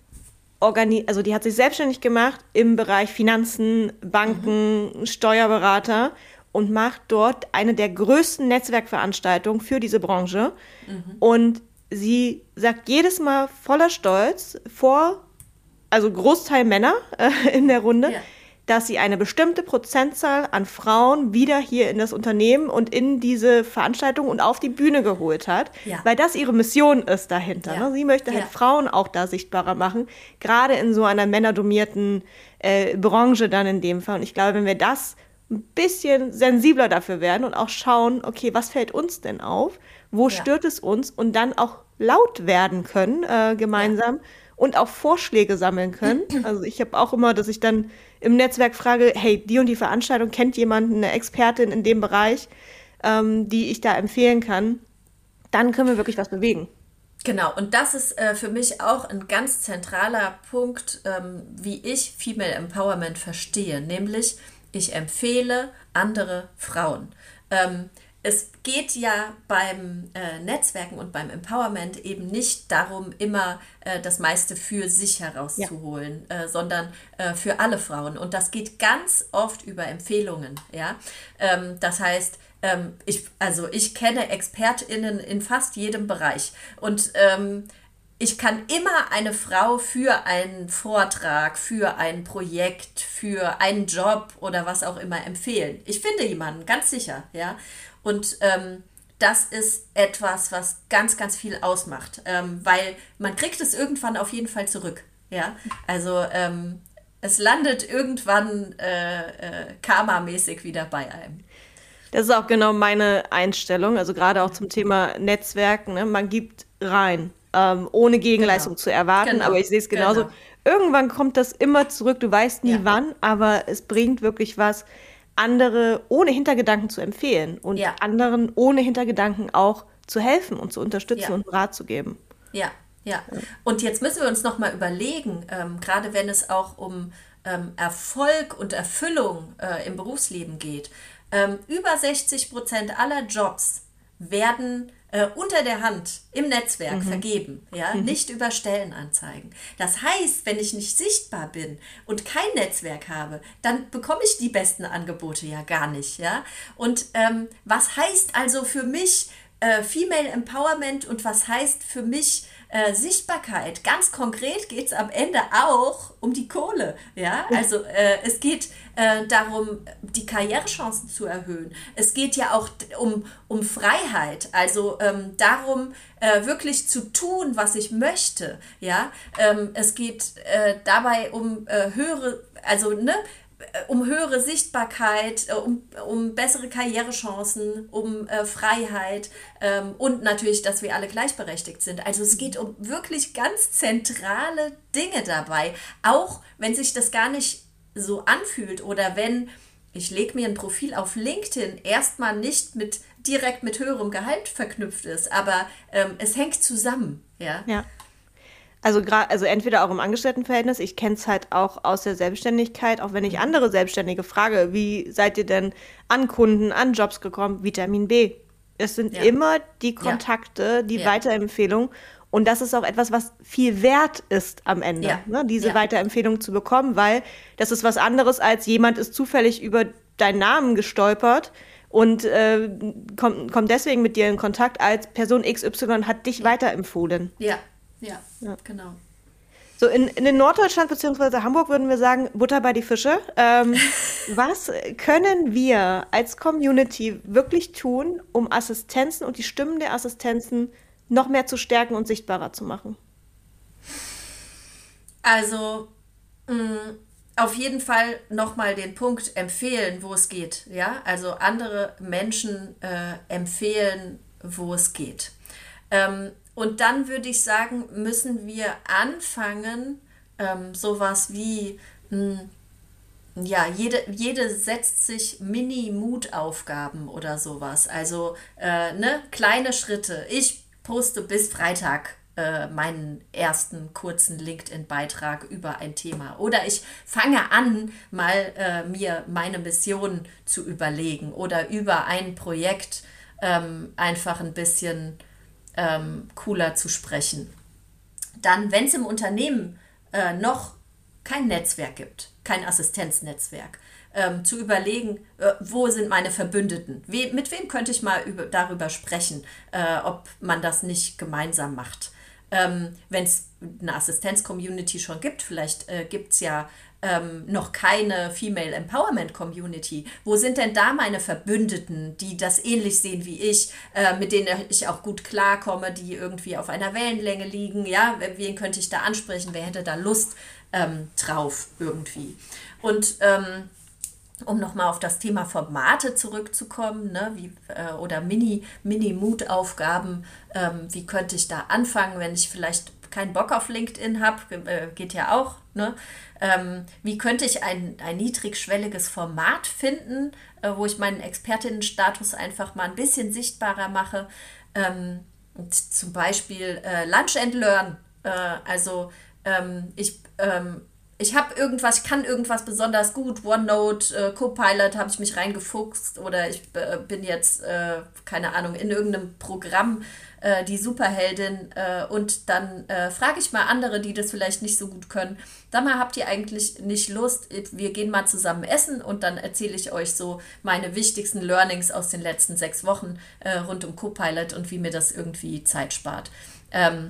Organi- also die hat sich selbstständig gemacht im Bereich Finanzen, Banken, mhm. Steuerberater und macht dort eine der größten Netzwerkveranstaltungen für diese Branche. Mhm. Und sie sagt jedes Mal voller Stolz vor, also Großteil Männer äh, in der Runde, ja. dass sie eine bestimmte Prozentzahl an Frauen wieder hier in das Unternehmen und in diese Veranstaltung und auf die Bühne geholt hat, ja. weil das ihre Mission ist dahinter. Ja. Ne? Sie möchte halt ja. Frauen auch da sichtbarer machen, gerade in so einer männerdomierten äh, Branche dann in dem Fall. Und ich glaube, wenn wir das ein bisschen sensibler dafür werden und auch schauen, okay, was fällt uns denn auf, wo ja. stört es uns und dann auch laut werden können äh, gemeinsam ja. und auch Vorschläge sammeln können. Also ich habe auch immer, dass ich dann im Netzwerk frage, hey, die und die Veranstaltung, kennt jemand eine Expertin in dem Bereich, ähm, die ich da empfehlen kann? Dann können wir wirklich was bewegen.
Genau, und das ist äh, für mich auch ein ganz zentraler Punkt, ähm, wie ich Female Empowerment verstehe, nämlich ich empfehle andere Frauen. Ähm, Es geht ja beim äh, Netzwerken und beim Empowerment eben nicht darum, immer äh, das meiste für sich herauszuholen, ja. äh, sondern äh, für alle Frauen. Und das geht ganz oft über Empfehlungen. Ja? Ähm, das heißt, ähm, ich, also ich kenne ExpertInnen in fast jedem Bereich. Und ähm, ich kann immer eine Frau für einen Vortrag, für ein Projekt, für einen Job oder was auch immer empfehlen. Ich finde jemanden, ganz sicher, ja. Und ähm, das ist etwas, was ganz, ganz viel ausmacht, ähm, weil man kriegt es irgendwann auf jeden Fall zurück, ja. Also ähm, es landet irgendwann äh, äh, karmamäßig wieder bei einem.
Das ist auch genau meine Einstellung, also gerade auch zum Thema Netzwerken, ne? Man gibt rein. Ähm, ohne Gegenleistung genau. zu erwarten, genau. aber ich sehe es genauso. Genau. Irgendwann kommt das immer zurück, du weißt nie ja. wann, aber es bringt wirklich was, andere ohne Hintergedanken zu empfehlen und ja. anderen ohne Hintergedanken auch zu helfen und zu unterstützen ja. und Rat zu geben.
Ja, ja. Und jetzt müssen wir uns nochmal überlegen, ähm, gerade wenn es auch um ähm, Erfolg und Erfüllung äh, im Berufsleben geht, ähm, über sechzig Prozent aller Jobs werden äh, unter der Hand im Netzwerk mhm. vergeben, ja, mhm. nicht über Stellenanzeigen. Das heißt, wenn ich nicht sichtbar bin und kein Netzwerk habe, dann bekomme ich die besten Angebote ja gar nicht, ja. Und ähm, was heißt also für mich äh, Female Empowerment und was heißt für mich äh, Sichtbarkeit. Ganz konkret geht es am Ende auch um die Kohle. Ja? Also äh, es geht äh, darum, die Karrierechancen zu erhöhen. Es geht ja auch um, um Freiheit, also ähm, darum, äh, wirklich zu tun, was ich möchte. Ja? Ähm, es geht äh, dabei um äh, höhere, also ne, um höhere Sichtbarkeit, um, um bessere Karrierechancen, um äh, Freiheit ähm, und natürlich, dass wir alle gleichberechtigt sind. Also es geht um wirklich ganz zentrale Dinge dabei, auch wenn sich das gar nicht so anfühlt oder wenn ich lege mir ein Profil auf LinkedIn erstmal nicht mit direkt mit höherem Gehalt verknüpft ist, aber ähm, es hängt zusammen. Ja.
Ja. Also, gra- also entweder auch im Angestelltenverhältnis, ich kenne es halt auch aus der Selbstständigkeit, auch wenn ich andere Selbstständige frage, wie seid ihr denn an Kunden, an Jobs gekommen? Vitamin B. Es sind
Ja.
immer die Kontakte, die
Ja.
Weiterempfehlung. Und das ist auch etwas, was viel wert ist am Ende,
Ja.
ne? Diese
Ja.
Weiterempfehlung zu bekommen, weil das ist was anderes, als jemand ist zufällig über deinen Namen gestolpert und äh, kommt, kommt deswegen mit dir in Kontakt, als Person X Y hat dich weiterempfohlen.
Ja, ja,
Ja.
genau.
So in, in Norddeutschland bzw. Hamburg würden wir sagen, Butter bei die Fische. Ähm, was können wir als Community wirklich tun, um Assistenzen und die Stimmen der Assistenzen noch mehr zu stärken und sichtbarer zu machen?
Also mh, auf jeden Fall nochmal den Punkt empfehlen, wo es geht. Ja? Also andere Menschen äh, empfehlen, wo es geht. Ähm, und dann würde ich sagen, müssen wir anfangen, ähm, sowas wie, mh, ja, jede, jede setzt sich Mini-Mut-Aufgaben oder sowas. Also äh, ne, kleine Schritte. Ich poste bis Freitag äh, meinen ersten kurzen LinkedIn-Beitrag über ein Thema. Oder ich fange an, mal äh, mir meine Mission zu überlegen oder über ein Projekt ähm, einfach ein bisschen ähm, cooler zu sprechen. Dann, wenn es im Unternehmen äh, noch kein Netzwerk gibt, kein Assistenznetzwerk, ähm, zu überlegen, äh, wo sind meine Verbündeten? We mit wem könnte ich mal über, darüber sprechen, äh, ob man das nicht gemeinsam macht? Ähm, wenn es eine Assistenz-Community schon gibt, vielleicht äh, gibt es ja ähm, noch keine Female Empowerment Community. Wo sind denn da meine Verbündeten, die das ähnlich sehen wie ich, äh, mit denen ich auch gut klarkomme, die irgendwie auf einer Wellenlänge liegen? Ja, wen könnte ich da ansprechen? Wer hätte da Lust ähm, drauf irgendwie? Und ähm, um nochmal auf das Thema Formate zurückzukommen, ne, wie, äh, oder Mini, Mini-Mut-Aufgaben, ähm, wie könnte ich da anfangen, wenn ich vielleicht keinen Bock auf LinkedIn habe, äh, geht ja auch, ne? Ähm, wie könnte ich ein, ein niedrigschwelliges Format finden, äh, wo ich meinen Expertinnenstatus einfach mal ein bisschen sichtbarer mache, ähm, und zum Beispiel äh, Lunch and Learn, äh, also ähm, ich ähm, Ich habe irgendwas, ich kann irgendwas besonders gut, OneNote, äh, Copilot, habe ich mich reingefuchst oder ich äh, bin jetzt, äh, keine Ahnung, in irgendeinem Programm äh, die Superheldin äh, und dann äh, frage ich mal andere, die das vielleicht nicht so gut können. Sag mal, habt ihr eigentlich nicht Lust, wir gehen mal zusammen essen und dann erzähle ich euch so meine wichtigsten Learnings aus den letzten sechs Wochen äh, rund um Copilot und wie mir das irgendwie Zeit spart. Ähm,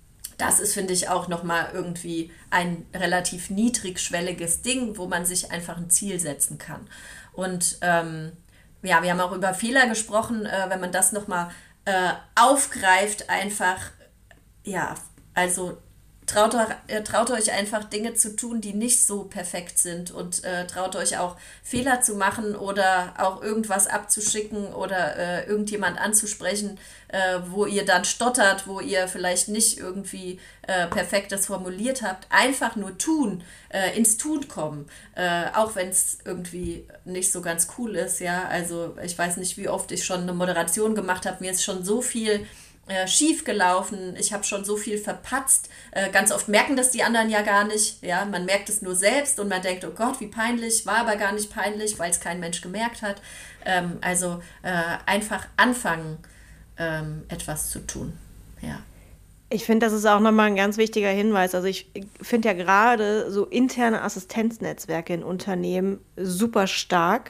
Das ist, finde ich, auch nochmal irgendwie ein relativ niedrigschwelliges Ding, wo man sich einfach ein Ziel setzen kann. Und ähm, ja, wir haben auch über Fehler gesprochen, äh, wenn man das nochmal äh, aufgreift, einfach, ja, also traut, äh, traut euch einfach Dinge zu tun, die nicht so perfekt sind und äh, traut euch auch Fehler zu machen oder auch irgendwas abzuschicken oder äh, irgendjemand anzusprechen, äh, wo ihr dann stottert, wo ihr vielleicht nicht irgendwie äh, perfektes formuliert habt. Einfach nur tun, äh, ins Tun kommen, äh, auch wenn es irgendwie nicht so ganz cool ist. Ja, also ich weiß nicht, wie oft ich schon eine Moderation gemacht habe. Mir ist schon so viel Äh, schief gelaufen, ich habe schon so viel verpatzt. Äh, ganz oft merken das die anderen ja gar nicht. Ja? Man merkt es nur selbst und man denkt, oh Gott, wie peinlich, war aber gar nicht peinlich, weil es kein Mensch gemerkt hat. Ähm, also äh, einfach anfangen, ähm, etwas zu tun. Ja.
Ich finde, das ist auch nochmal ein ganz wichtiger Hinweis. Also ich finde ja gerade so interne Assistenznetzwerke in Unternehmen super stark.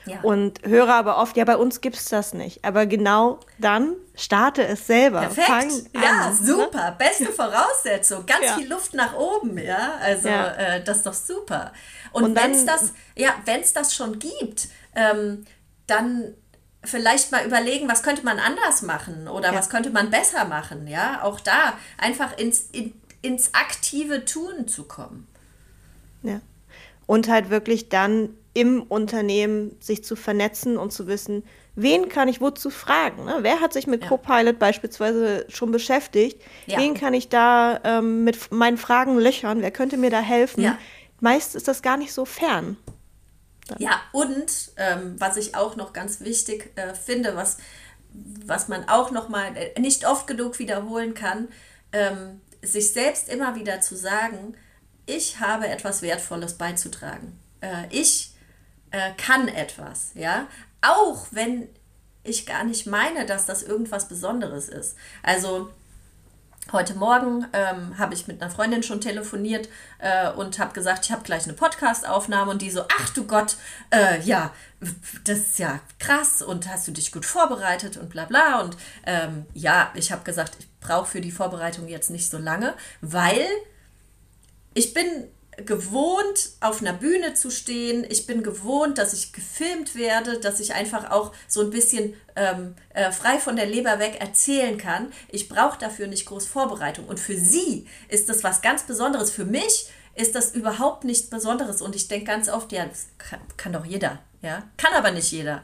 Ja.
Und höre aber oft, ja, bei uns gibt es das nicht. Aber genau dann starte es selber.
Perfekt.
Fang
Ja,
an,
super. Ne? Beste Voraussetzung. Ganz
ja.
viel Luft nach oben, ja. Also
ja.
Äh, das ist doch super. Und,
Und
wenn es das, ja, wenn es das schon gibt, ähm, dann vielleicht mal überlegen, was könnte man anders machen oder ja. was könnte man besser machen, ja. Auch da einfach ins, in, ins aktive Tun zu kommen.
Ja. Und halt wirklich dann im Unternehmen sich zu vernetzen und zu wissen, wen kann ich wozu fragen? Ne? Wer hat sich mit ja. Copilot beispielsweise schon beschäftigt? Ja. Wen kann ich da ähm, mit meinen Fragen löchern? Wer könnte mir da helfen? Ja. Meist ist das gar nicht so fern.
Dann. Ja, und ähm, was ich auch noch ganz wichtig äh, finde, was, was man auch noch mal äh, nicht oft genug wiederholen kann, ähm, sich selbst immer wieder zu sagen, ich habe etwas Wertvolles beizutragen. Äh, ich äh, kann etwas, ja, auch wenn ich gar nicht meine, dass das irgendwas Besonderes ist. Also heute Morgen ähm, habe ich mit einer Freundin schon telefoniert äh, und habe gesagt, ich habe gleich eine Podcast-Aufnahme und die so, ach du Gott, äh, ja, das ist ja krass und hast du dich gut vorbereitet und bla bla. Und ähm, ja, ich habe gesagt, ich brauche für die Vorbereitung jetzt nicht so lange, weil ich bin gewohnt, auf einer Bühne zu stehen. Ich bin gewohnt, dass ich gefilmt werde, dass ich einfach auch so ein bisschen ähm, äh, frei von der Leber weg erzählen kann. Ich brauche dafür nicht groß Vorbereitung. Und für sie ist das was ganz Besonderes. Für mich ist das überhaupt nichts Besonderes. Und ich denke ganz oft, ja, das kann, kann doch jeder. Ja? Kann aber nicht jeder.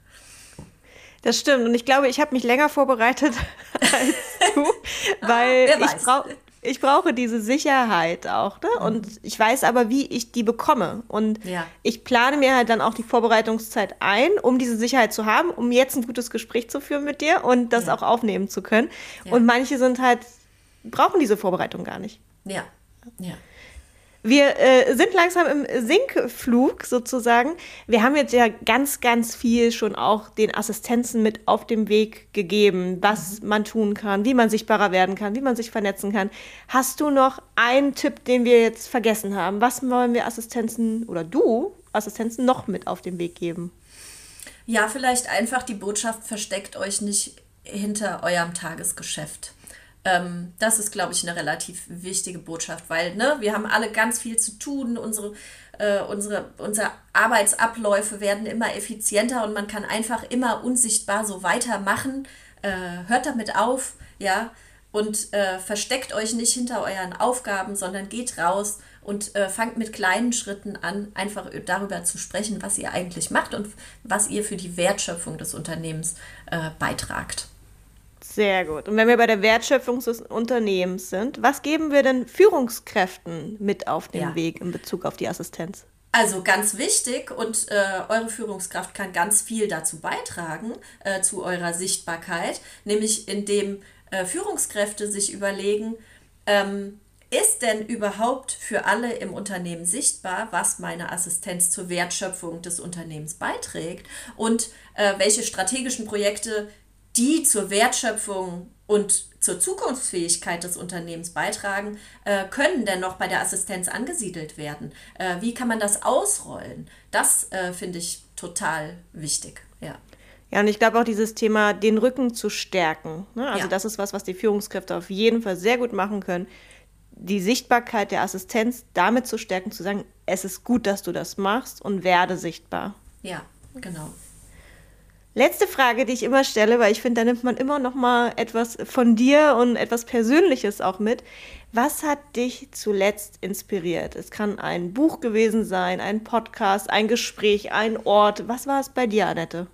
Das stimmt. Und ich glaube, ich habe mich länger vorbereitet als du, weil ah, ich brauche... Ich brauche diese Sicherheit auch, ne? Mhm. Und ich weiß aber, wie ich die bekomme. Und ja. ich plane mir halt dann auch die Vorbereitungszeit ein, um diese Sicherheit zu haben, um jetzt ein gutes Gespräch zu führen mit dir und das ja. auch aufnehmen zu können. Ja. Und manche sind halt, brauchen diese Vorbereitung gar nicht.
Ja, ja.
Wir äh, sind langsam im Sinkflug sozusagen. Wir haben jetzt ja ganz, ganz viel schon auch den Assistenzen mit auf dem Weg gegeben, was mhm. man tun kann, wie man sichtbarer werden kann, wie man sich vernetzen kann. Hast du noch einen Tipp, den wir jetzt vergessen haben? Was wollen wir Assistenzen oder du Assistenzen noch mit auf den Weg geben?
Ja, vielleicht einfach die Botschaft, versteckt euch nicht hinter eurem Tagesgeschäft. Das ist, glaube ich, eine relativ wichtige Botschaft, weil ne, wir haben alle ganz viel zu tun, unsere, äh, unsere, unsere Arbeitsabläufe werden immer effizienter und man kann einfach immer unsichtbar so weitermachen. Äh, hört damit auf, ja, und äh, versteckt euch nicht hinter euren Aufgaben, sondern geht raus und äh, fangt mit kleinen Schritten an, einfach darüber zu sprechen, was ihr eigentlich macht und was ihr für die Wertschöpfung des Unternehmens äh, beitragt.
Sehr gut. Und wenn wir bei der Wertschöpfung des Unternehmens sind, was geben wir denn Führungskräften mit auf den ja. Weg in Bezug auf die Assistenz?
Also ganz wichtig und äh, eure Führungskraft kann ganz viel dazu beitragen, äh, zu eurer Sichtbarkeit, nämlich indem äh, Führungskräfte sich überlegen, ähm, ist denn überhaupt für alle im Unternehmen sichtbar, was meine Assistenz zur Wertschöpfung des Unternehmens beiträgt und äh, welche strategischen Projekte die zur Wertschöpfung und zur Zukunftsfähigkeit des Unternehmens beitragen, äh, können denn noch bei der Assistenz angesiedelt werden? Äh, wie kann man das ausrollen? Das äh, finde ich total wichtig. Ja.
Ja, und ich glaube auch dieses Thema, den Rücken zu stärken. Ne? Also ja. das ist was, was die Führungskräfte auf jeden Fall sehr gut machen können. Die Sichtbarkeit der Assistenz damit zu stärken, zu sagen, es ist gut, dass du das machst und werde sichtbar.
Ja, genau.
Letzte Frage, die ich immer stelle, weil ich finde, da nimmt man immer noch mal etwas von dir und etwas Persönliches auch mit. Was hat dich zuletzt inspiriert? Es kann ein Buch gewesen sein, ein Podcast, ein Gespräch, ein Ort. Was war es bei dir, Annette?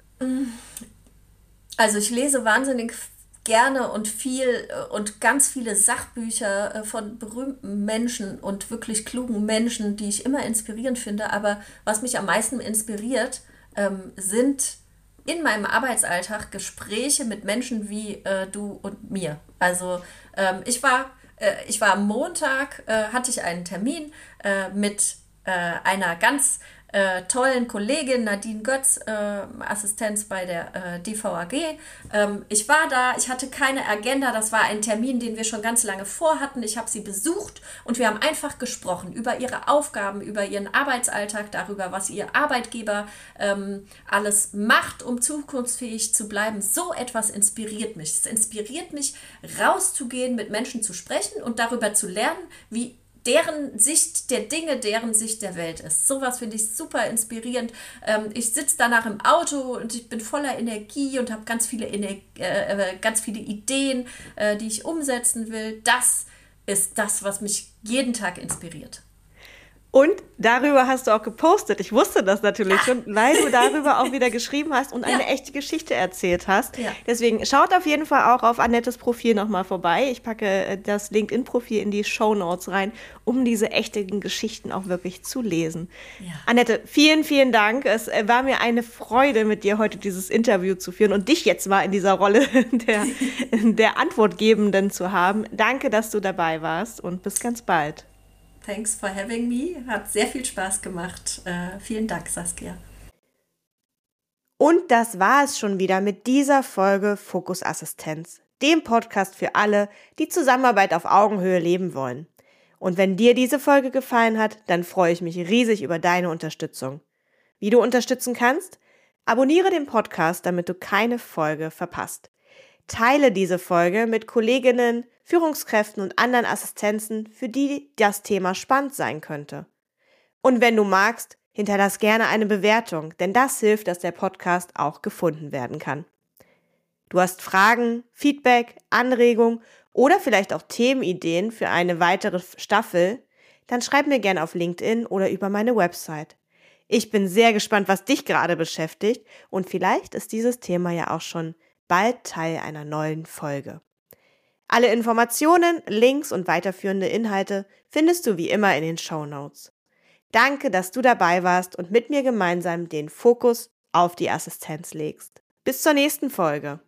Also ich lese wahnsinnig gerne und viel und ganz viele Sachbücher von berühmten Menschen und wirklich klugen Menschen, die ich immer inspirierend finde. Aber was mich am meisten inspiriert, ähm, sind in meinem Arbeitsalltag Gespräche mit Menschen wie äh, du und mir. Also ähm, ich war äh, ich war am Montag, äh, hatte ich einen Termin äh, mit äh, einer ganz äh, tollen Kollegin Nadine Götz, äh, Assistenz bei der äh, D V A G. Ähm, ich war da, ich hatte keine Agenda, das war ein Termin, den wir schon ganz lange vorhatten. Ich habe sie besucht und wir haben einfach gesprochen über ihre Aufgaben, über ihren Arbeitsalltag, darüber, was ihr Arbeitgeber ähm, alles macht, um zukunftsfähig zu bleiben. So etwas inspiriert mich. Es inspiriert mich, rauszugehen, mit Menschen zu sprechen und darüber zu lernen, wie deren Sicht der Dinge, deren Sicht der Welt ist. Sowas finde ich super inspirierend. Ähm, ich sitze danach im Auto und ich bin voller Energie und habe ganz viele, Ener- äh, ganz viele Ideen, äh, die ich umsetzen will. Das ist das, was mich jeden Tag inspiriert.
Und darüber hast du auch gepostet. Ich wusste das natürlich schon, weil du darüber auch wieder geschrieben hast und eine
Ja.
echte Geschichte erzählt hast.
Ja.
Deswegen schaut auf jeden Fall auch auf Annettes Profil nochmal vorbei. Ich packe das LinkedIn-Profil in die Shownotes rein, um diese echten Geschichten auch wirklich zu lesen.
Ja.
Annette, vielen, vielen Dank. Es war mir eine Freude, mit dir heute dieses Interview zu führen und dich jetzt mal in dieser Rolle der, der Antwortgebenden zu haben. Danke, dass du dabei warst und bis ganz bald.
Thanks for having me. Hat sehr viel Spaß gemacht. Äh, vielen Dank, Saskia.
Und das war es schon wieder mit dieser Folge Fokus Assistenz, dem Podcast für alle, die Zusammenarbeit auf Augenhöhe leben wollen. Und wenn dir diese Folge gefallen hat, dann freue ich mich riesig über deine Unterstützung. Wie du unterstützen kannst? Abonniere den Podcast, damit du keine Folge verpasst. Teile diese Folge mit Kolleginnen, Führungskräften und anderen Assistenzen, für die das Thema spannend sein könnte. Und wenn du magst, hinterlass gerne eine Bewertung, denn das hilft, dass der Podcast auch gefunden werden kann. Du hast Fragen, Feedback, Anregungen oder vielleicht auch Themenideen für eine weitere Staffel, dann schreib mir gerne auf LinkedIn oder über meine Website. Ich bin sehr gespannt, was dich gerade beschäftigt und vielleicht ist dieses Thema ja auch schon bald Teil einer neuen Folge. Alle Informationen, Links und weiterführende Inhalte findest du wie immer in den Shownotes. Danke, dass du dabei warst und mit mir gemeinsam den Fokus auf die Assistenz legst. Bis zur nächsten Folge.